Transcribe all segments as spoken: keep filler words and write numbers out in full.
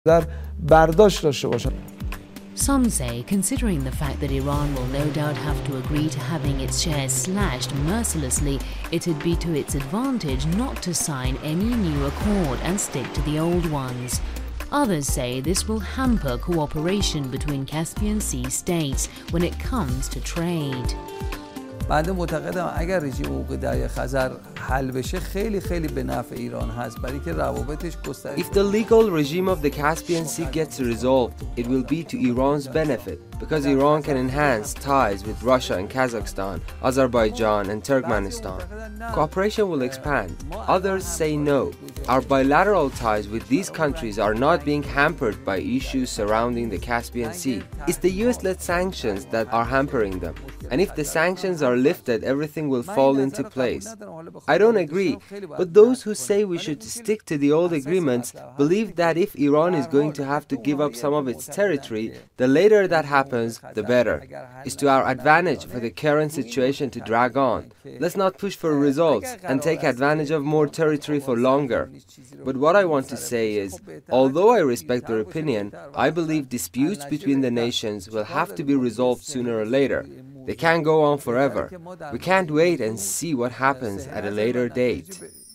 در برداشت داشته باشند. Some say, considering the fact that Iran will no doubt have to agree to having its shares slashed mercilessly, it'd be to its advantage not to sign any new accord and stick to the old ones. Others say this will hamper cooperation between Caspian Sea states when it comes to trade. بنده معتقدم اگر رژیم حقوق دریای خزر حل بشه خیلی خیلی به نفع ایران هست برای که روابطش گسترده. If the legal regime of the Caspian Sea gets resolved, it will be to Iran's benefit because Iran can enhance ties with Russia and Kazakhstan, Azerbaijan and Turkmenistan. Cooperation will expand. Others say no. Our bilateral ties with these countries are not being hampered by issues surrounding the Caspian Sea. It's the U S-led sanctions that are hampering them. And if the sanctions are lifted, everything will fall into place. I don't agree, but those who say we should stick to the old agreements believe that if Iran is going to have to give up some of its territory, the later that happens, the better. It's to our advantage for the current situation to drag on. Let's not push for results and take advantage of more territory for longer. But what I want to say is, although I respect their opinion, I believe disputes between the nations will have to be resolved sooner or later. They can't go on forever. We can't wait and see what happens at a later date.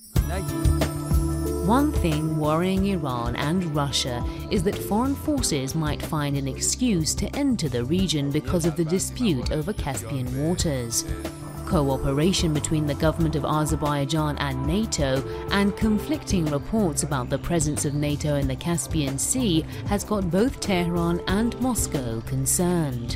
One thing worrying Iran and Russia is that foreign forces might find an excuse to enter the region because of the dispute over Caspian waters. Cooperation between the government of Azerbaijan and NATO and conflicting reports about the presence of NATO in the Caspian Sea has got both Tehran and Moscow concerned.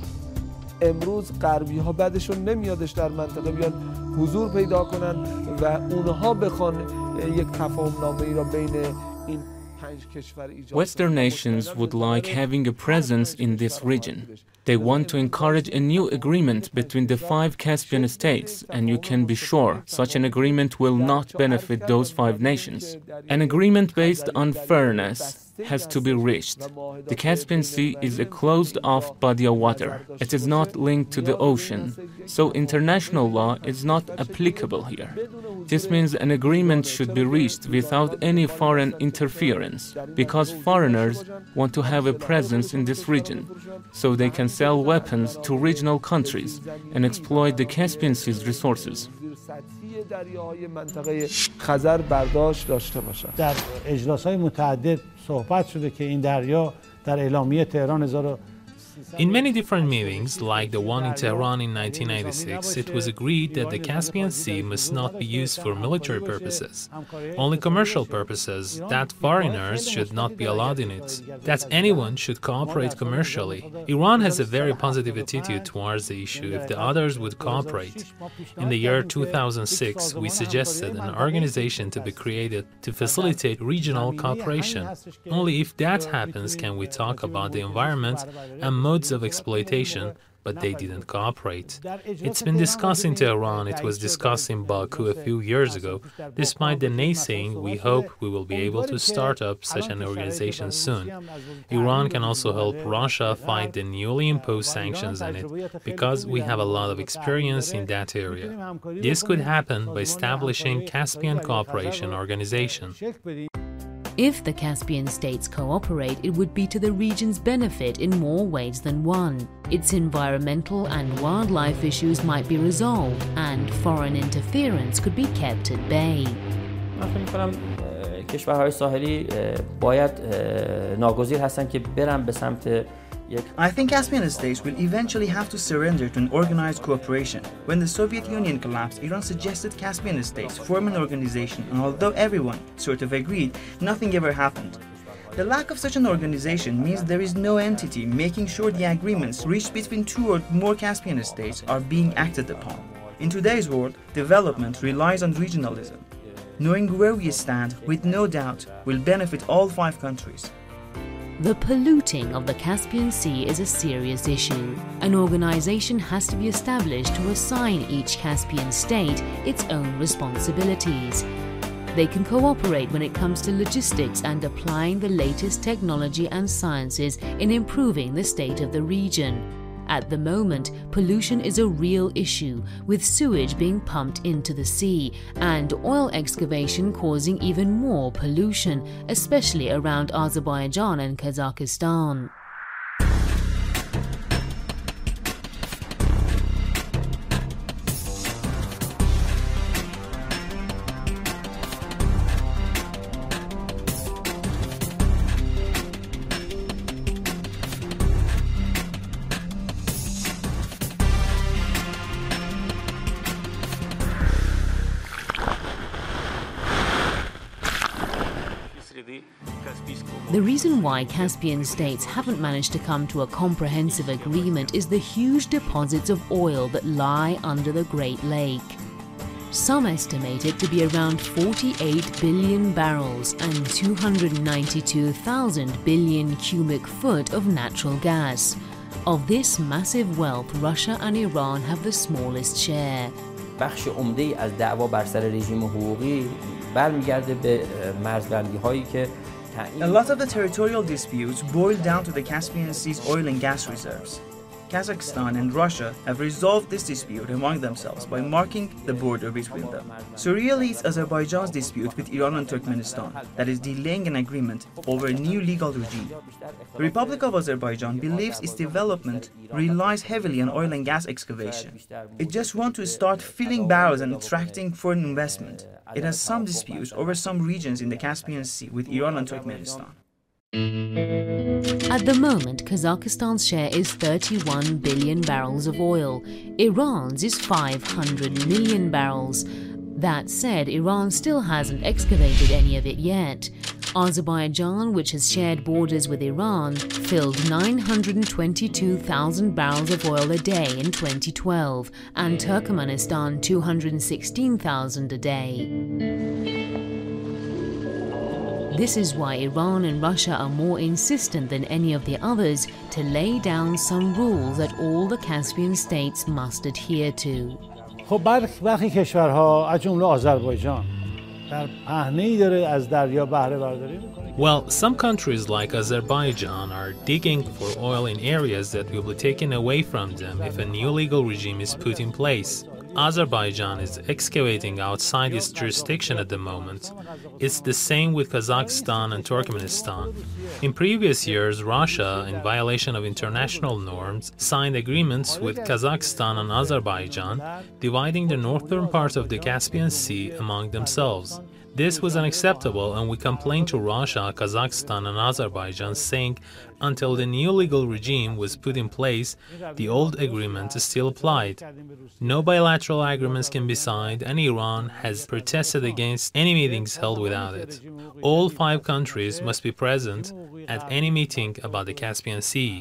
امروز غربی ها بعدشون نمیادش در منطقه بیان حضور پیدا کنن و اونها بخوان یک تفاهم نامه ای را بین این پنج کشور ایجاد. Western nations would like having a presence in this region. They want to encourage a new agreement between the five Caspian states, and you can be sure such an agreement will not benefit those five nations. An agreement based on fairness has to be reached. The Caspian Sea is a closed-off body of water. It is not linked to the ocean, so international law is not applicable here. This means an agreement should be reached without any foreign interference, because foreigners want to have a presence in this region, so they can sell weapons to regional countries and exploit the Caspian Sea's resources. دریاهای منطقه خزر برداشت داشته باشند. در اجلاس‌های متعدد صحبت شده که این دریا در اعلامیه تهران هزار In many different meetings, like the one in Tehran in nineteen ninety-six, it was agreed that the Caspian Sea must not be used for military purposes, only commercial purposes, that foreigners should not be allowed in it, that anyone should cooperate commercially. Iran has a very positive attitude towards the issue if the others would cooperate. In the year two thousand six, we suggested an organization to be created to facilitate regional cooperation. Only if that happens can we talk about the environment and modes of exploitation, but they didn't cooperate. It's been discussed in Tehran, it was discussed in Baku a few years ago. Despite the naysaying, we hope we will be able to start up such an organization soon. Iran can also help Russia fight the newly imposed sanctions on it, because we have a lot of experience in that area. This could happen by establishing Caspian Cooperation Organization. If the Caspian states cooperate, it would be to the region's benefit in more ways than one. Its environmental and wildlife issues might be resolved, and foreign interference could be kept at bay. من فکر می‌کنم کشورهای ساحلی باید ناگزیر هستن که برن به سمت I think Caspian states will eventually have to surrender to an organized cooperation. When the Soviet Union collapsed, Iran suggested Caspian states form an organization, and although everyone sort of agreed, nothing ever happened. The lack of such an organization means there is no entity making sure the agreements reached between two or more Caspian states are being acted upon. In today's world, development relies on regionalism. Knowing where we stand, with no doubt, will benefit all five countries. The polluting of the Caspian Sea is a serious issue. An organization has to be established to assign each Caspian state its own responsibilities. They can cooperate when it comes to logistics and applying the latest technology and sciences in improving the state of the region. At the moment, pollution is a real issue, with sewage being pumped into the sea and oil excavation causing even more pollution, especially around Azerbaijan and Kazakhstan. The reason why Caspian states haven't managed to come to a comprehensive agreement is the huge deposits of oil that lie under the Great Lake. Some estimate it to be around forty-eight billion barrels and two hundred ninety-two thousand billion cubic foot of natural gas. Of this massive wealth, Russia and Iran have the smallest share. بخش عمده‌ای از دعوا بر سر رژیم حقوقی برمیگرده به مرزبندی‌هایی که A lot of the territorial disputes boil down to the Caspian Sea's oil and gas reserves. Kazakhstan and Russia have resolved this dispute among themselves by marking the border between them. So really it's Azerbaijan's dispute with Iran and Turkmenistan that is delaying an agreement over a new legal regime. The Republic of Azerbaijan believes its development relies heavily on oil and gas excavation. It just wants to start filling barrels and attracting foreign investment. It has some disputes over some regions in the Caspian Sea with Iran and Turkmenistan. At the moment, Kazakhstan's share is thirty-one billion barrels of oil. Iran's is five hundred million barrels. That said, Iran still hasn't excavated any of it yet. Azerbaijan, which has shared borders with Iran, filled nine hundred twenty-two thousand barrels of oil a day in twenty twelve, and Turkmenistan two hundred sixteen thousand a day. This is why Iran and Russia are more insistent than any of the others to lay down some rules that all the Caspian states must adhere to. خب برخی کشورها از جمله آذربایجان در پهنه‌ای داره از دریا بهره برداری می‌کنه. Well, some countries like Azerbaijan are digging for oil in areas that will be taken away from them if a new legal regime is put in place. Azerbaijan is excavating outside its jurisdiction at the moment. It's the same with Kazakhstan and Turkmenistan. In previous years, Russia, in violation of international norms, signed agreements with Kazakhstan and Azerbaijan, dividing the northern part of the Caspian Sea among themselves. This was unacceptable, and we complained to Russia, Kazakhstan and Azerbaijan, saying until the new legal regime was put in place, the old agreement still applied. No bilateral agreements can be signed, and Iran has protested against any meetings held without it. All five countries must be present at any meeting about the Caspian Sea.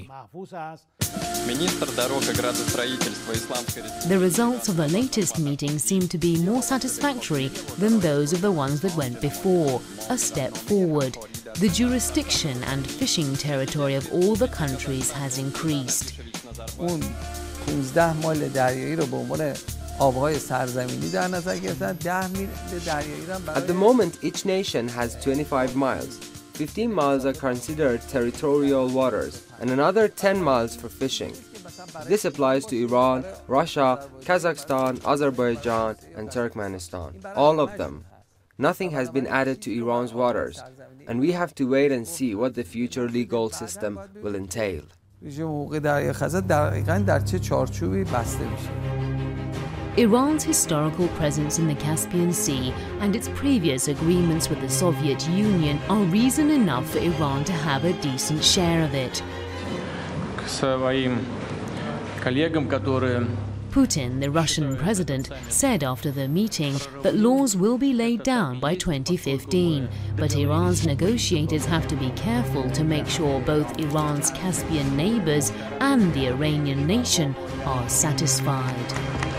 The results of the latest meeting seem to be more satisfactory than those of the ones that went before, a step forward. The jurisdiction and fishing territory of all the countries has increased. اون پانزده مایل دریایی رو به عنوان آبهای سرزمینی در نظر گرفتن. ده میل دریایی رو At the moment, each nation has twenty-five miles. fifteen miles are considered territorial waters, and another ten miles for fishing. This applies to Iran, Russia, Kazakhstan, Azerbaijan, and Turkmenistan. All of them. Nothing has been added to Iran's waters, and we have to wait and see what the future legal system will entail. Iran's historical presence in the Caspian Sea and its previous agreements with the Soviet Union are reason enough for Iran to have a decent share of it. Putin, the Russian president, said after the meeting that laws will be laid down by twenty fifteen, but Iran's negotiators have to be careful to make sure both Iran's Caspian neighbors and the Iranian nation are satisfied.